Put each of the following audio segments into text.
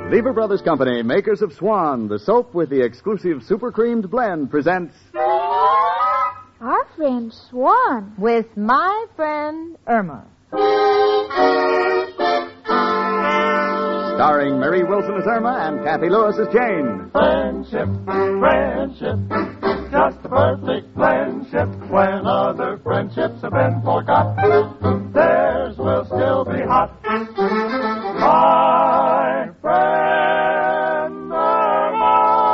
Lever Brothers Company, makers of Swan, the soap with the exclusive super creamed blend, presents... Our friend Swan. With my friend Irma. Starring Mary Wilson as Irma and Kathy Lewis as Jane. Friendship, friendship, just a perfect friendship. When other friendships have been forgot, theirs will still be hot. My friend Irma.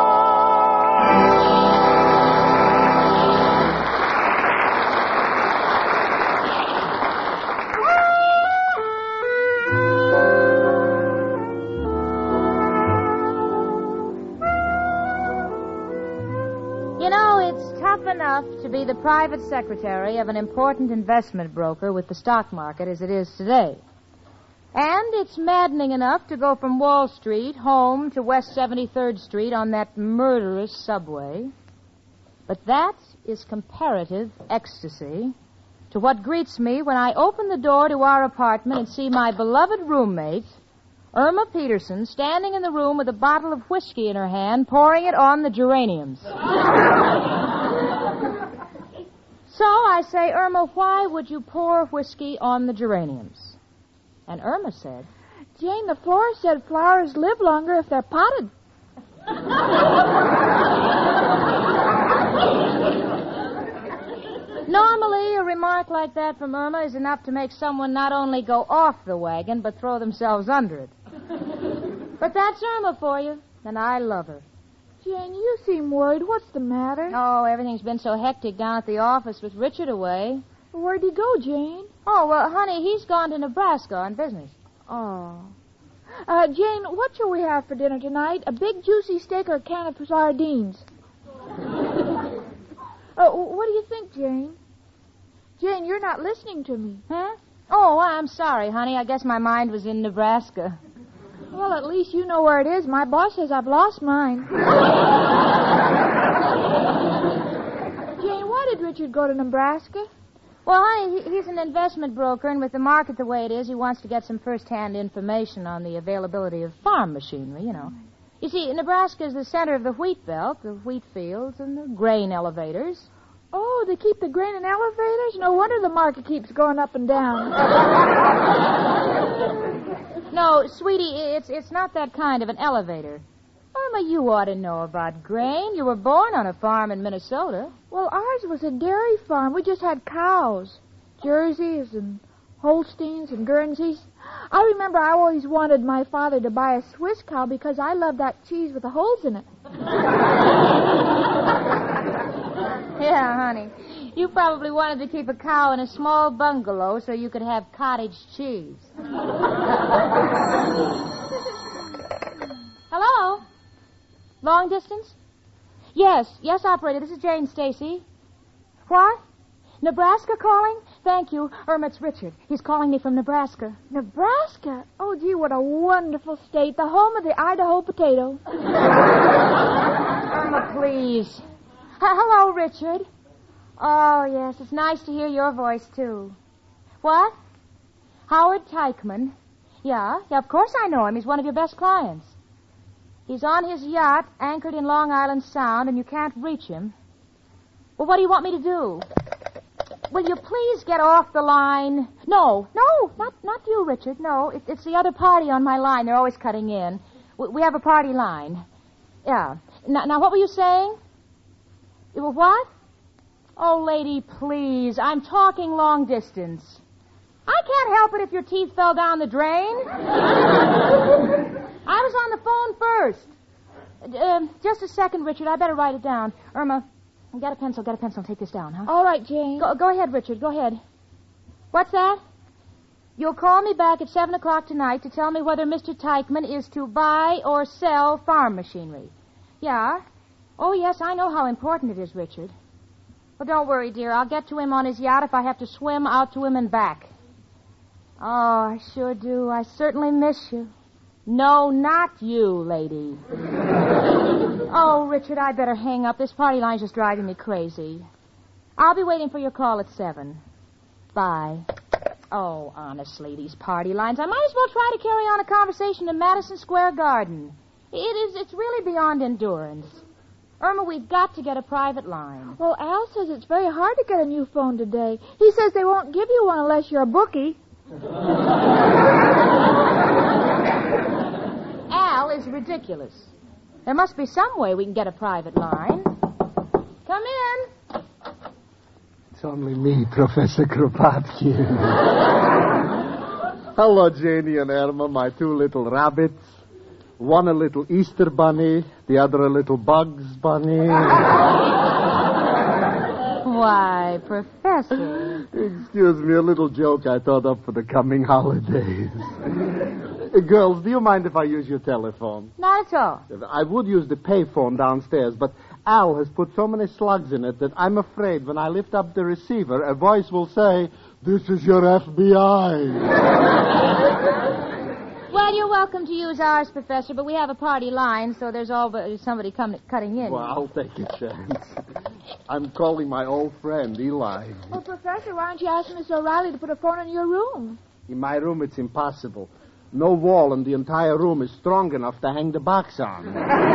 You know, it's tough enough to be the private secretary of an important investment broker with the stock market as it is today. And it's maddening enough to go from Wall Street home to West 73rd Street on that murderous subway. But that is comparative ecstasy to what greets me when I open the door to our apartment and see my beloved roommate, Irma Peterson, standing in the room with a bottle of whiskey in her hand, pouring it on the geraniums. So I say, Irma, why would you pour whiskey on the geraniums? And Irma said, Jane, the florist said flowers live longer if they're potted. Normally, a remark like that from Irma is enough to make someone not only go off the wagon, but throw themselves under it. But that's Irma for you, and I love her. Jane, you seem worried. What's the matter? Oh, everything's been so hectic down at the office with Richard away. Where'd he go, Jane? Oh, well, honey, he's gone to Nebraska on business. Oh. Jane, what shall we have for dinner tonight? A big juicy steak or a can of sardines? What do you think, Jane? Jane, you're not listening to me. Huh? Oh, I'm sorry, honey. I guess my mind was in Nebraska. Well, at least you know where it is. My boss says I've lost mine. Jane, why did Richard go to Nebraska? Well, honey, he's an investment broker, and with the market the way it is, he wants to get some first-hand information on the availability of farm machinery, you know. You see, Nebraska is the center of the wheat belt, the wheat fields, and the grain elevators. Oh, they keep the grain in elevators? No wonder the market keeps going up and down. No, sweetie, it's not that kind of an elevator. Irma, you ought to know about grain. You were born on a farm in Minnesota. Well, ours was a dairy farm. We just had cows. Jerseys and Holsteins and Guernseys. I remember I always wanted my father to buy a Swiss cow because I loved that cheese with the holes in it. Yeah, honey. You probably wanted to keep a cow in a small bungalow so you could have cottage cheese. Hello? Long distance? Yes, operator. This is Jane Stacy. What? Nebraska calling? Thank you. Irma, it's Richard. He's calling me from Nebraska. Nebraska? Oh, gee, what a wonderful state. The home of the Idaho potato. Irma, please. Hello, Richard. Oh, yes, it's nice to hear your voice, too. What? Howard Teichman. Yeah, of course I know him. He's one of your best clients. He's on his yacht, anchored in Long Island Sound, and you can't reach him. Well, what do you want me to do? Will you please get off the line? No, not you, Richard. No, it's the other party on my line. They're always cutting in. We have a party line. Yeah. Now, what were you saying? What? Oh, lady, please. I'm talking long distance. I can't help it if your teeth fell down the drain. I was on the phone first. Just a second, Richard. I better write it down. Irma, get a pencil. Take this down, huh? All right, Jane. Go ahead, Richard. Go ahead. What's that? You'll call me back at 7 o'clock tonight to tell me whether Mr. Teichman is to buy or sell farm machinery. Yeah? Oh, yes, I know how important it is, Richard. Well, don't worry, dear. I'll get to him on his yacht if I have to swim out to him and back. Oh, I sure do. I certainly miss you. No, not you, lady. Oh, Richard, I better hang up. This party line's just driving me crazy. I'll be waiting for your call at 7. Bye. Oh, honestly, these party lines. I might as well try to carry on a conversation in Madison Square Garden. It's really beyond endurance. Irma, we've got to get a private line. Well, Al says it's very hard to get a new phone today. He says they won't give you one unless you're a bookie. Al is ridiculous. There must be some way we can get a private line. Come in. It's only me, Professor Kropotkin. Hello, Janie and Irma, my two little rabbits. One a little Easter bunny, the other a little Bugs bunny. Why, Professor. Excuse me, a little joke I thought up for the coming holidays. Girls, do you mind if I use your telephone? Not at all. I would use the payphone downstairs, but Al has put so many slugs in it that I'm afraid when I lift up the receiver, a voice will say, "This is your FBI." Well, you're welcome to use ours, Professor, but we have a party line, so there's always somebody cutting in. Well, I'll take a chance. I'm calling my old friend, Eli. Well, Professor, why don't you ask Miss O'Reilly to put a phone in your room? In my room, it's impossible. No wall in the entire room is strong enough to hang the box on.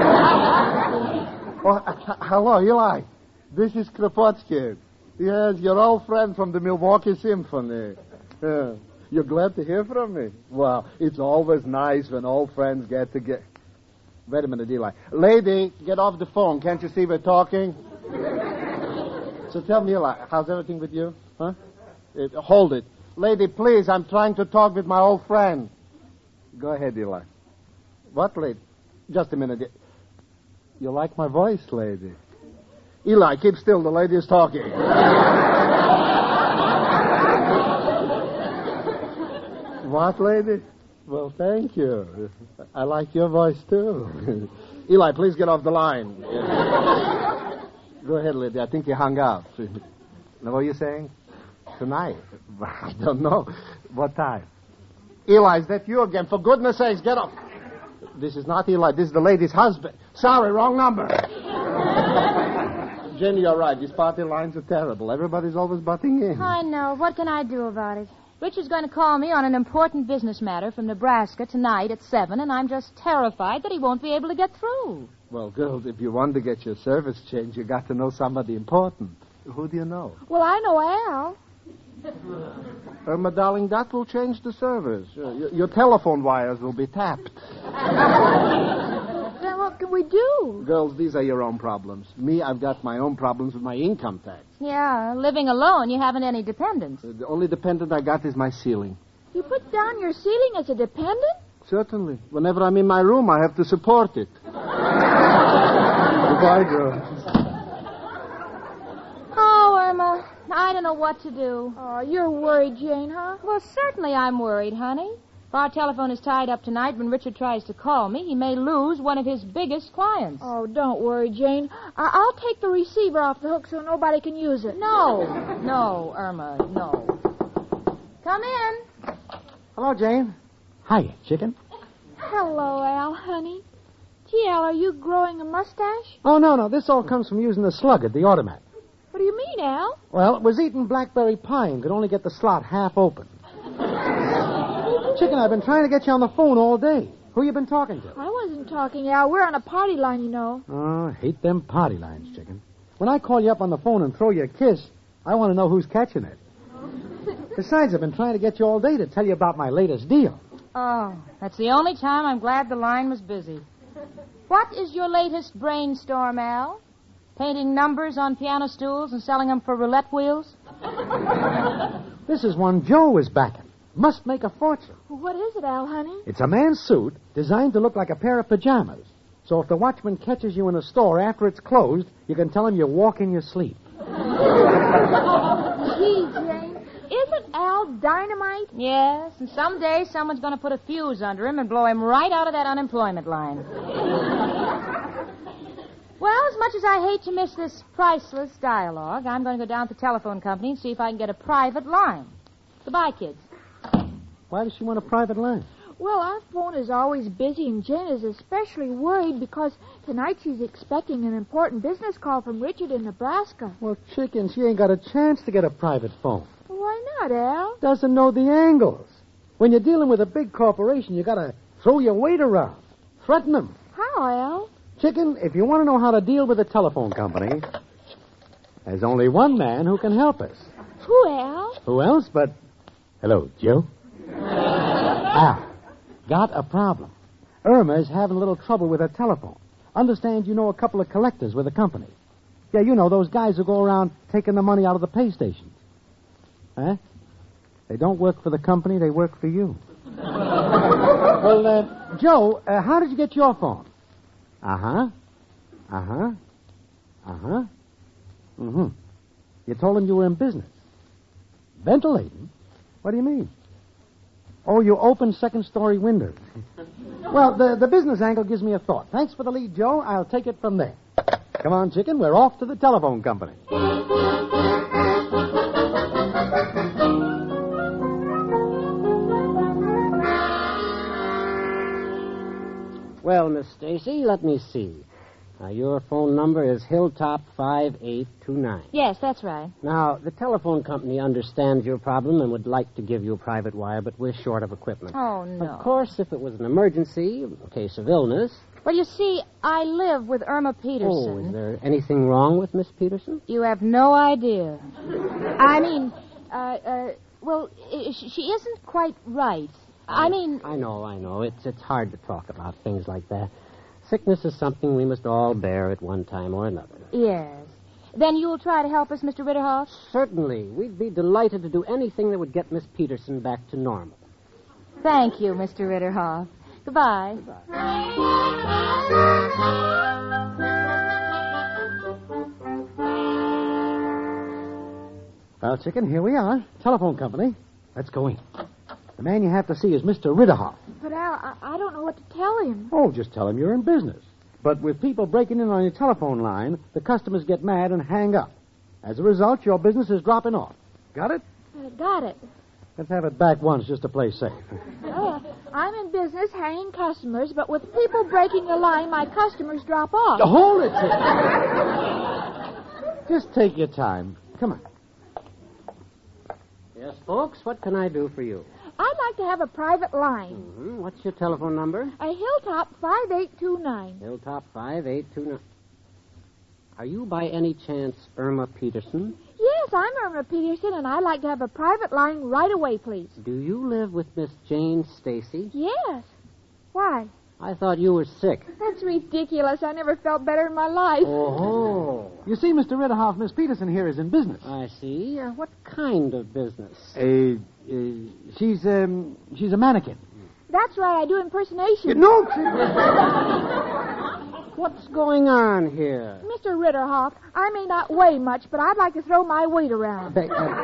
Hello, Eli. This is Kropotkin. Yes, your old friend from the Milwaukee Symphony. You're glad to hear from me? Well, it's always nice when old friends get together. Wait a minute, Eli. Lady, get off the phone. Can't you see we're talking? So tell me, Eli, how's everything with you? Huh? Hold it. Lady, please, I'm trying to talk with my old friend. Go ahead, Eli. What, lady? Just a minute. You like my voice, lady? Eli, keep still. The lady is talking. What, lady? Well, thank you. I like your voice, too. Eli, please get off the line. Go ahead, lady. I think you hung up. Now, what are you saying? Tonight? I don't know. What time? Eli, is that you again? For goodness sakes, get up. This is not Eli. This is the lady's husband. Sorry, wrong number. Jenny, you're right. These party lines are terrible. Everybody's always butting in. I know. What can I do about it? Richard's going to call me on an important business matter from Nebraska tonight at 7, and I'm just terrified that he won't be able to get through. Well, girls, if you want to get your service changed, you got to know somebody important. Who do you know? Well, I know Al. Irma, darling, that will change the service. Your telephone wires will be tapped. Then what can we do? Girls, these are your own problems. Me, I've got my own problems with my income tax. Yeah, living alone, you haven't any dependents. The only dependent I got is my ceiling. You put down your ceiling as a dependent? Certainly. Whenever I'm in my room, I have to support it. Goodbye, girls. Oh, Irma, I don't know what to do. Oh, you're worried, Jane, huh? Well, certainly I'm worried, honey. If our telephone is tied up tonight when Richard tries to call me, he may lose one of his biggest clients. Oh, don't worry, Jane. I'll take the receiver off the hook so nobody can use it. No, Irma, no. Come in. Hello, Jane. Hiya, chicken. Hello, Al, honey. Gee, Al, are you growing a mustache? Oh, no. This all comes from using the slug at the automat. What do you mean, Al? Well, it was eating blackberry pie and could only get the slot half open. Chicken, I've been trying to get you on the phone all day. Who you been talking to? I wasn't talking, Al. We're on a party line, you know. Oh, I hate them party lines, chicken. When I call you up on the phone and throw you a kiss, I want to know who's catching it. Besides, I've been trying to get you all day to tell you about my latest deal. Oh, that's the only time I'm glad the line was busy. What is your latest brainstorm, Al? Painting numbers on piano stools and selling them for roulette wheels? This is one Joe is backing. Must make a fortune. Well, what is it, Al, honey? It's a man's suit designed to look like a pair of pajamas. So if the watchman catches you in a store after it's closed, you can tell him you walk in your sleep. Gee, Jane, isn't Al dynamite? Yes, and someday someone's going to put a fuse under him and blow him right out of that unemployment line. Well, as much as I hate to miss this priceless dialogue, I'm going to go down to the telephone company and see if I can get a private line. Goodbye, kids. Why does she want a private line? Well, our phone is always busy, and Jen is especially worried because tonight she's expecting an important business call from Richard in Nebraska. Well, chicken, she ain't got a chance to get a private phone. Well, why not? what, Al? Doesn't know the angles. When you're dealing with a big corporation, you gotta throw your weight around. Threaten them. How, Al? Chicken, if you want to know how to deal with a telephone company, there's only one man who can help us. Who, Al? Who else but... Hello, Joe. Got a problem. Irma's having a little trouble with her telephone. Understand you know a couple of collectors with the company. Yeah, you know, those guys who go around taking the money out of the pay stations. Huh? They don't work for the company, they work for you. Well, Joe, how did you get your phone? Uh-huh. Mm-hmm. You told him you were in business. Ventilating? What do you mean? Oh, you open second-story windows. Well, the business angle gives me a thought. Thanks for the lead, Joe. I'll take it from there. Come on, Chicken. We're off to the telephone company. Well, Miss Stacy, let me see. Your phone number is Hilltop 5829. Yes, that's right. Now, the telephone company understands your problem and would like to give you a private wire, but we're short of equipment. Oh, no. Of course, if it was an emergency, a case of illness... Well, you see, I live with Irma Peterson. Oh, is there anything wrong with Miss Peterson? You have no idea. I mean, she isn't quite right. I mean... I know. It's hard to talk about things like that. Sickness is something we must all bear at one time or another. Yes. Then you'll try to help us, Mr. Ritterhoff? Certainly. We'd be delighted to do anything that would get Miss Peterson back to normal. Thank you, Mr. Ritterhoff. Goodbye. Well, Chicken, here we are. Telephone company. Let's go in. The man you have to see is Mr. Ritterhoff. But, Al, I don't know what to tell him. Oh, just tell him you're in business. But with people breaking in on your telephone line, the customers get mad and hang up. As a result, your business is dropping off. Got it? Got it. Let's have it back once just to play safe. I'm in business hanging customers, but with people breaking the line, my customers drop off. Hold it, Chicken. Just take your time. Come on. Yes, folks, what can I do for you? I'd like to have a private line. Mm-hmm. What's your telephone number? A Hilltop 5829. Hilltop 5829. Are you by any chance Irma Peterson? Yes, I'm Irma Peterson, and I'd like to have a private line right away, please. Do you live with Miss Jane Stacy? Yes. Why? I thought you were sick. That's ridiculous. I never felt better in my life. Oh. You see, Mr. Ritterhoff, Miss Peterson here is in business. I see. What kind of business? She's a mannequin. That's right. I do impersonation. No, What's going on here? Mr. Ritterhoff, I may not weigh much, but I'd like to throw my weight around.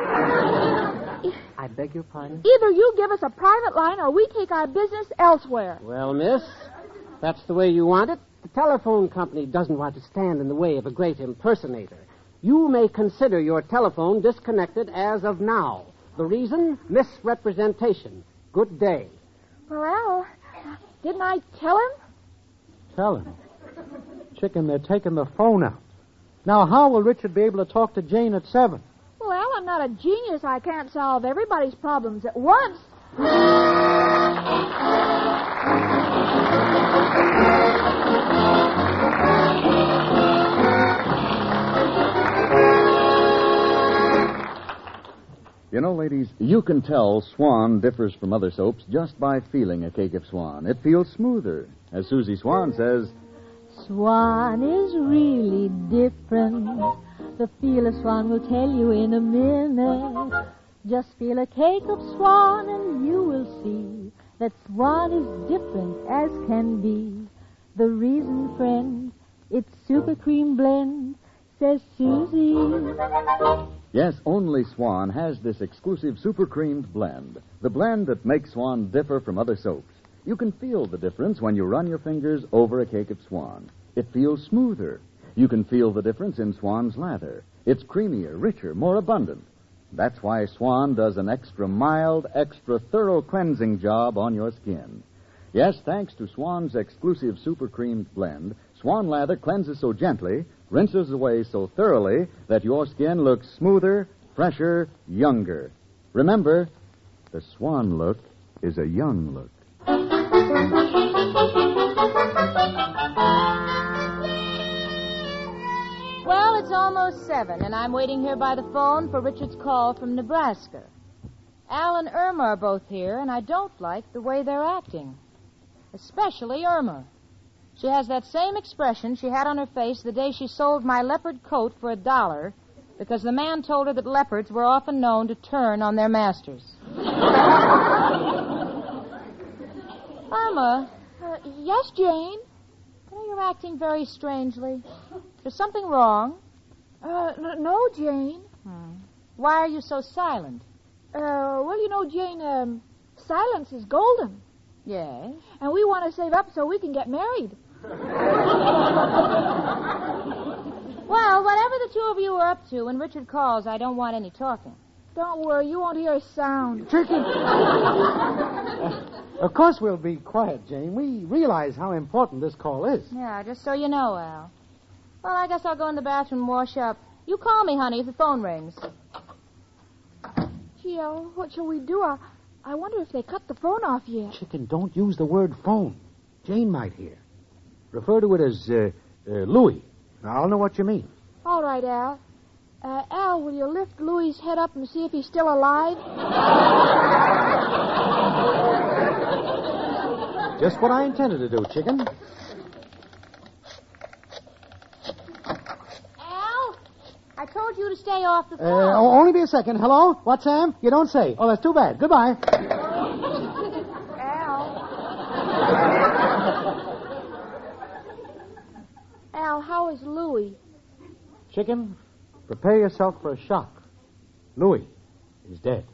I beg your pardon? Either you give us a private line or we take our business elsewhere. Well, miss, that's the way you want it. The telephone company doesn't want to stand in the way of a great impersonator. You may consider your telephone disconnected as of now. The reason? Misrepresentation. Good day. Well, didn't I tell him? Tell him. Chicken, they're taking the phone out. Now, how will Richard be able to talk to Jane at 7? Well, Al, I'm not a genius. I can't solve everybody's problems at once. You know, ladies, you can tell Swan differs from other soaps just by feeling a cake of Swan. It feels smoother. As Susie Swan says, Swan is really different. The feel of Swan will tell you in a minute. Just feel a cake of Swan and you will see that Swan is different as can be. The reason, friend, it's super cream blend, says Susie. yes, only Swan has this exclusive super creamed blend. The blend that makes Swan differ from other soaps. You can feel the difference when you run your fingers over a cake of Swan. It feels smoother. You can feel the difference in Swan's lather. It's creamier, richer, more abundant. That's why Swan does an extra mild, extra thorough cleansing job on your skin. Yes, thanks to Swan's exclusive super creamed blend, Swan lather cleanses so gently, rinses away so thoroughly, that your skin looks smoother, fresher, younger. Remember, the Swan look is a young look. Well, it's almost 7, and I'm waiting here by the phone for Richard's call from Nebraska. Al and Irma are both here, and I don't like the way they're acting. Especially Irma. She has that same expression she had on her face the day she sold my leopard coat for $1 because the man told her that leopards were often known to turn on their masters. Irma. Yes, Jane? You're acting very strangely. There's something wrong? No, Jane. Why are you so silent? Well, you know, Jane, silence is golden. Yes? And we want to save up so we can get married. Well, whatever the two of you are up to, when Richard calls, I don't want any talking. Don't worry, you won't hear a sound. Chicken. Of course we'll be quiet, Jane. We realize how important this call is. Yeah, just so you know, Al. Well, I guess I'll go in the bathroom and wash up. You call me, honey, if the phone rings. Gee, Al, what shall we do? I wonder if they cut the phone off yet. Chicken, don't use the word phone. Jane might hear. Refer to it as Louis. I'll know what you mean. All right, Al. Al, will you lift Louis's head up and see if he's still alive? Just what I intended to do, Chicken. Al, I told you to stay off the phone. Only be a second. Hello? What, Sam? You don't say. Oh, that's too bad. Goodbye. Al, how is Louis? Chicken, prepare yourself for a shock. Louis is dead.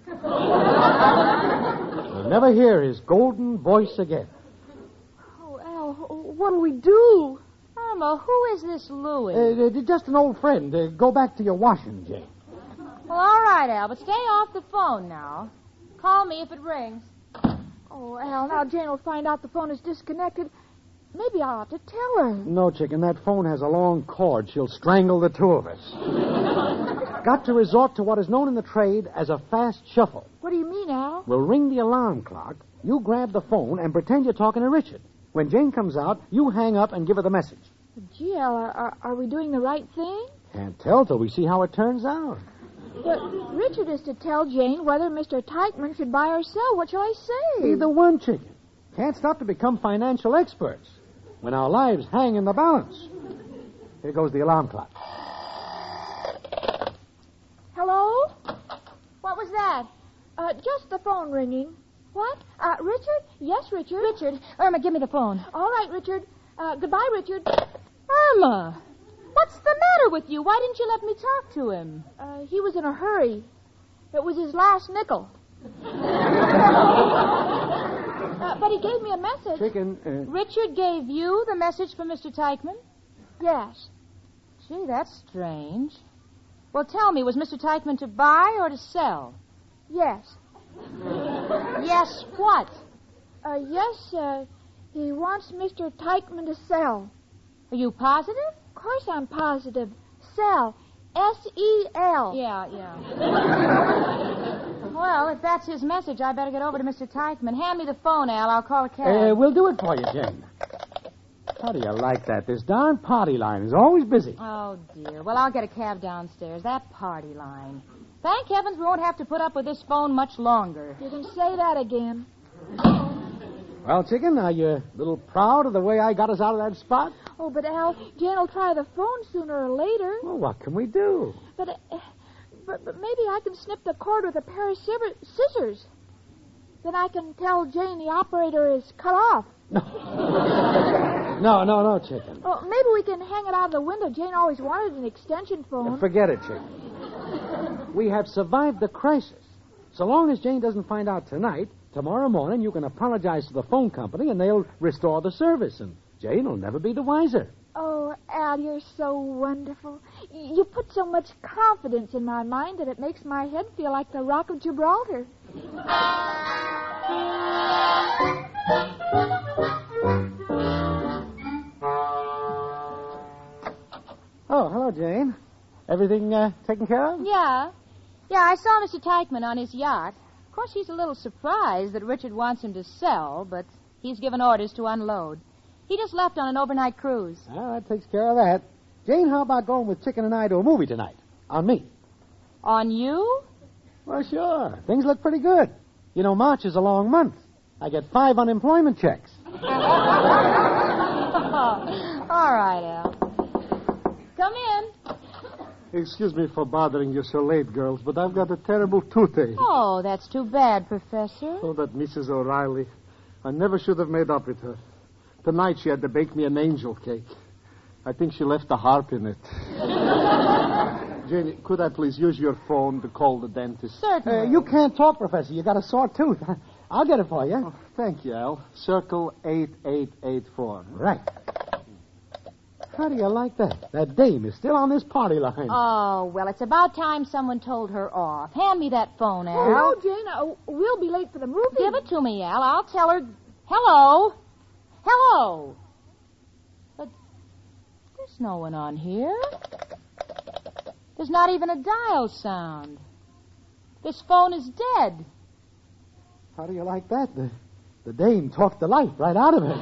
You'll never hear his golden voice again. Oh, Al, what'll we do? Irma, who is this Louis? Just an old friend. Go back to your washing, Jane. Well, all right, Al, but stay off the phone now. Call me if it rings. Oh, Al, now Jane will find out the phone is disconnected. Maybe I'll have to tell her. No, Chicken, that phone has a long cord. She'll strangle the two of us. Got to resort to what is known in the trade as a fast shuffle. What do you mean, Al? We'll ring the alarm clock. You grab the phone and pretend you're talking to Richard. When Jane comes out, you hang up and give her the message. Gee, Al, are we doing the right thing? Can't tell till we see how it turns out. But Richard is to tell Jane whether Mr. Teichman should buy or sell. What shall I say? Either one, Chicken. Can't stop to become financial experts when our lives hang in the balance. Here goes the alarm clock. Hello? What was that? Just the phone ringing. What? Richard? Yes, Richard. Richard, Irma, give me the phone. All right, Richard. Goodbye, Richard. Irma, what's the matter with you? Why didn't you let me talk to him? He was in a hurry. It was his last nickel. But he gave me a message. Chicken, Richard gave you the message from Mr. Teichman? Yes. Gee, that's strange. Well, tell me, was Mr. Teichman to buy or to sell? Yes. Yes, what? Yes, he wants Mr. Teichman to sell. Are you positive? Of course I'm positive. Sell. S-E-L. Yeah. Well, if that's his message, I better get over to Mr. Teichman. Hand me the phone, Al. I'll call a cab. we'll do it for you, Jane. How do you like that? This darn party line is always busy. Oh, dear. Well, I'll get a cab downstairs. That party line. Thank heavens we won't have to put up with this phone much longer. You can say that again. Well, Chicken, are you a little proud of the way I got us out of that spot? Oh, but Al, Jane will try the phone sooner or later. Well, what can we do? But maybe I can snip the cord with a pair of scissors. Then I can tell Jane the operator is cut off. No, Chicken. Oh, maybe we can hang it out of the window. Jane always wanted an extension phone. Forget it, Chicken. We have survived the crisis. So long as Jane doesn't find out tonight, tomorrow morning you can apologize to the phone company and they'll restore the service, and Jane will never be the wiser. Oh, Al, you're so wonderful. You put so much confidence in my mind that it makes my head feel like the Rock of Gibraltar. Oh, hello, Jane. Everything taken care of? Yeah. Yeah, I saw Mr. Teichman on his yacht. Of course, he's a little surprised that Richard wants him to sell, but he's given orders to unload. He just left on an overnight cruise. Well, that takes care of that. Jane, how about going with Chicken and I to a movie tonight? On me. On you? Well, sure. Things look pretty good. You know, March is a long month. I get 5 unemployment checks. All right, Al. Come in. Excuse me for bothering you so late, girls, but I've got a terrible toothache. Oh, that's too bad, Professor. Oh, that Mrs. O'Reilly. I never should have made up with her. Tonight she had to bake me an angel cake. I think she left the harp in it. Janie, could I please use your phone to call the dentist? Certainly. You can't talk, Professor. You got a sore tooth. I'll get it for you. Oh, thank you, Al. Circle 8884. Right. How do you like that? That dame is still on this party line. Oh, well, it's about time someone told her off. Hand me that phone, Al. Oh, Jane, we'll be late for the movie. Give it to me, Al. I'll tell her. Hello? Hello? But there's no one on here. There's not even a dial sound. This phone is dead. How do you like that? The dame talked the life right out of it.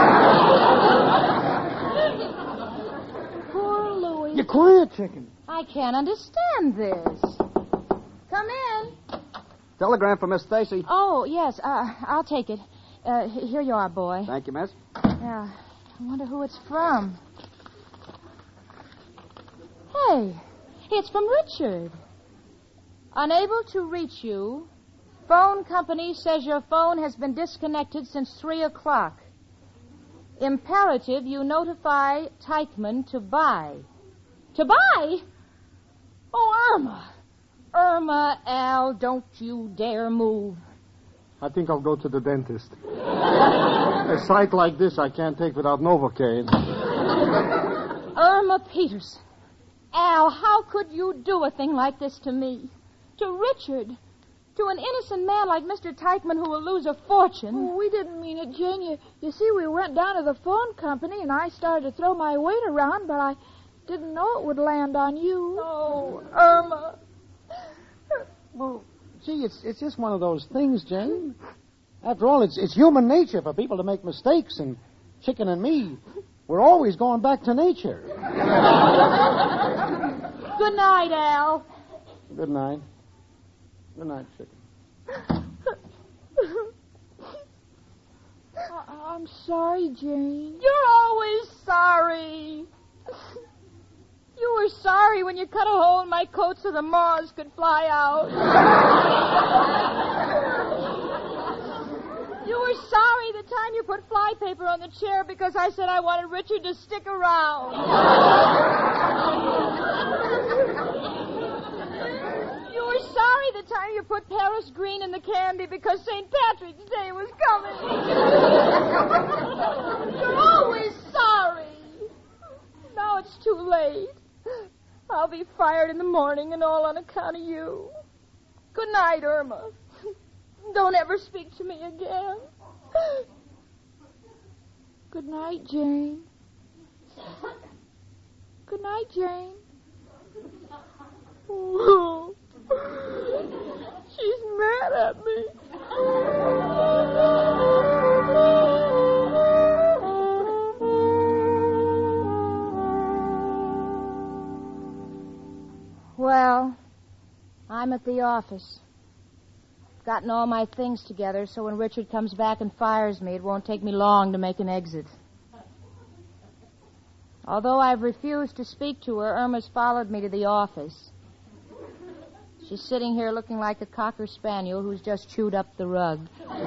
Poor Louis. You quiet, Chicken. I can't understand this. Come in. Telegram for Miss Stacy. Oh, yes. I'll take it. Here you are, boy. Thank you, miss. Yeah. I wonder who it's from. Hey, it's from Richard. Unable to reach you. Phone company says your phone has been disconnected since 3 o'clock. Imperative you notify Teichman to buy. To buy? Oh, Irma. Irma, Al, don't you dare move. I think I'll go to the dentist. A sight like this I can't take without Novocaine. Irma Peterson. Al, how could you do a thing like this to me? To Richard? To an innocent man like Mr. Teichman who will lose a fortune? Oh, we didn't mean it, Jane. You see, we went down to the phone company, and I started to throw my weight around, but I didn't know it would land on you. Oh, Irma. Well, gee, it's just one of those things, Jane. After all, it's human nature for people to make mistakes, and Chicken and me, we're always going back to nature. Good night, Al. Good night. Good night, Chicken. I'm sorry, Jane. You're always sorry. You were sorry when you cut a hole in my coat so the moths could fly out. You were sorry the time you put flypaper on the chair because I said I wanted Richard to stick around. You were sorry the time you put Paris green in the candy because St. Patrick's Day was coming. You're always sorry. Now it's too late. I'll be fired in the morning and all on account of you. Good night, Irma. Don't ever speak to me again. Good night, Jane. Good night, Jane. Oh, she's mad at me. Well, I'm at the office. Gotten all my things together, so when Richard comes back and fires me, it won't take me long to make an exit. Although I've refused to speak to her, Irma's followed me to the office. She's sitting here looking like a cocker spaniel who's just chewed up the rug.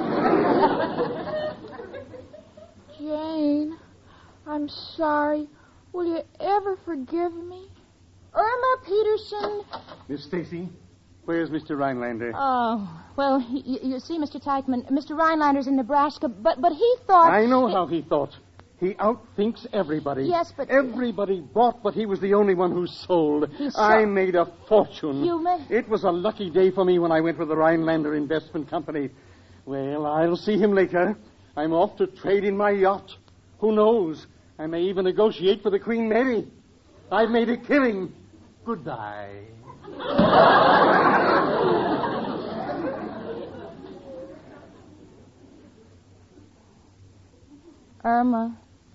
Jane, I'm sorry. Will you ever forgive me? Irma Peterson. Miss Stacy, where's Mr. Rhinelander? Oh, well, you see, Mr. Teichman, Mr. Rhinelander's in Nebraska, but he thought... I know how he thought. He outthinks everybody. Yes, but... Everybody bought, but he was the only one who sold. He sold. I made a fortune. You made... It was a lucky day for me when I went with the Rhinelander Investment Company. Well, I'll see him later. I'm off to trade in my yacht. Who knows? I may even negotiate for the Queen Mary. I've made a killing. Goodbye. Irma,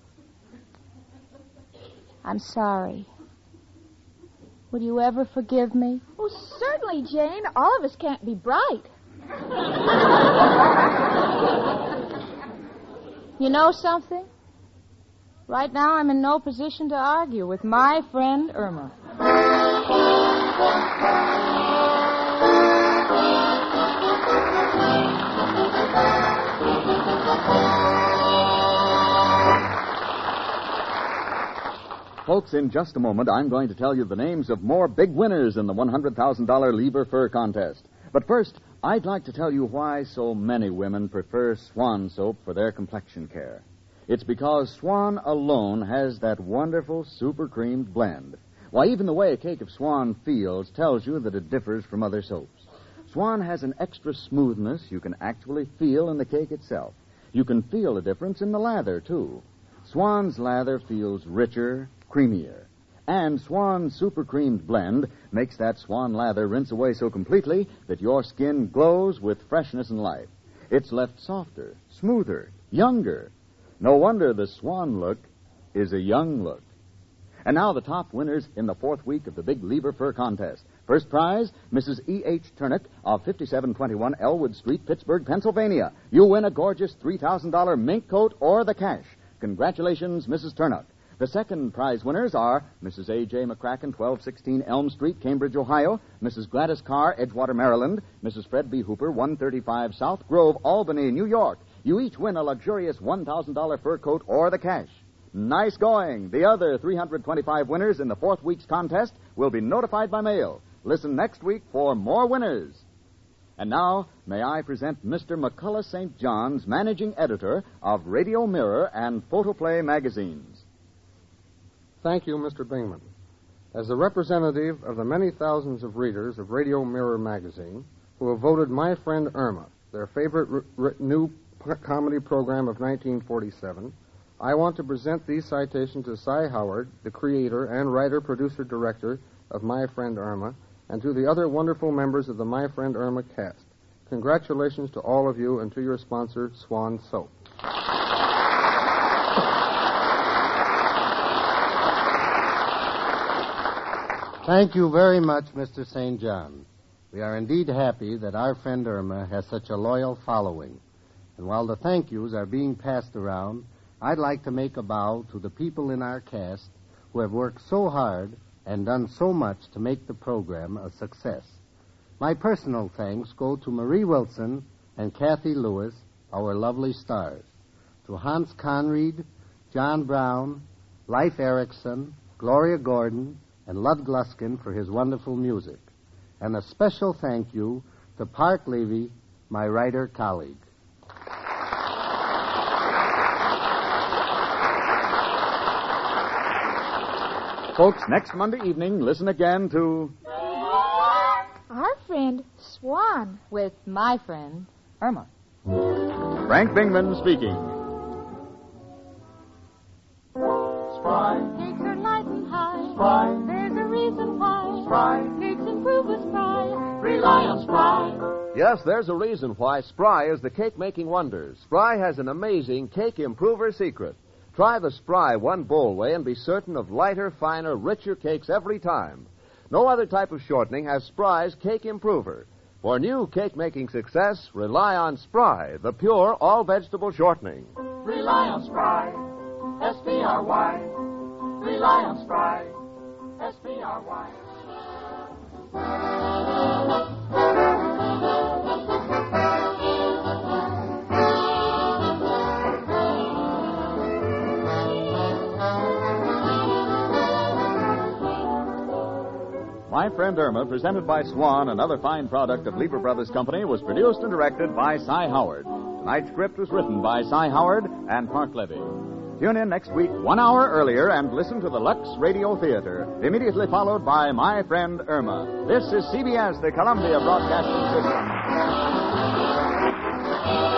I'm sorry. Will you ever forgive me? Oh, certainly, Jane. All of us can't be bright. You know something? Right now I'm in no position to argue with my friend Irma. Folks, in just a moment, I'm going to tell you the names of more big winners in the $100,000 Lever Fur contest. But first, I'd like to tell you why so many women prefer Swan soap for their complexion care. It's because Swan alone has that wonderful super creamed blend. Why, even the way a cake of Swan feels tells you that it differs from other soaps. Swan has an extra smoothness you can actually feel in the cake itself. You can feel the difference in the lather, too. Swan's lather feels richer, creamier. And Swan's super creamed blend makes that Swan lather rinse away so completely that your skin glows with freshness and life. It's left softer, smoother, younger. No wonder the Swan look is a young look. And now the top winners in the fourth week of the big Lever Fur contest. First prize, Mrs. E.H. Turnock of 5721 Elwood Street, Pittsburgh, Pennsylvania. You win a gorgeous $3,000 mink coat or the cash. Congratulations, Mrs. Turnock. The second prize winners are Mrs. A.J. McCracken, 1216 Elm Street, Cambridge, Ohio, Mrs. Gladys Carr, Edgewater, Maryland, Mrs. Fred B. Hooper, 135 South Grove, Albany, New York. You each win a luxurious $1,000 fur coat or the cash. Nice going. The other 325 winners in the fourth week's contest will be notified by mail. Listen next week for more winners. And now, may I present Mr. McCullough St. John's, managing editor of Radio Mirror and Photoplay magazines. Thank you, Mr. Bingman. As the representative of the many thousands of readers of Radio Mirror magazine who have voted My Friend Irma their favorite new comedy program of 1947, I want to present these citations to Cy Howard, the creator and writer-producer-director of My Friend Irma, and to the other wonderful members of the My Friend Irma cast. Congratulations to all of you and to your sponsor, Swan Soap. Thank you very much, Mr. St. John. We are indeed happy that our friend Irma has such a loyal following. And while the thank yous are being passed around, I'd like to make a bow to the people in our cast who have worked so hard and done so much to make the program a success. My personal thanks go to Marie Wilson and Kathy Lewis, our lovely stars. To Hans Conried, John Brown, Leif Erikson, Gloria Gordon, and Lud Gluskin for his wonderful music. And a special thank you to Park Levy, my writer colleague. Folks, next Monday evening, listen again to Our Friend Swan with My Friend Irma. Frank Bingman speaking. Spry. Cakes are light and high. Spry. There's a reason why. Spry. Cakes improve with Spry. Rely on Spry. Yes, there's a reason why Spry is the cake-making wonder. Spry has an amazing cake improver secret. Try the Spry one bowl way and be certain of lighter, finer, richer cakes every time. No other type of shortening has Spry's cake improver. For new cake-making success, rely on Spry, the pure all-vegetable shortening. Rely on Spry. S-P-R-Y. Rely on Spry. S-P-R-Y. My Friend Irma, presented by Swan, another fine product of Lever Brothers Company, was produced and directed by Cy Howard. Tonight's script was written by Cy Howard and Park Levy. Tune in next week 1 hour earlier and listen to the Lux Radio Theater, immediately followed by My Friend Irma. This is CBS, the Columbia Broadcasting System.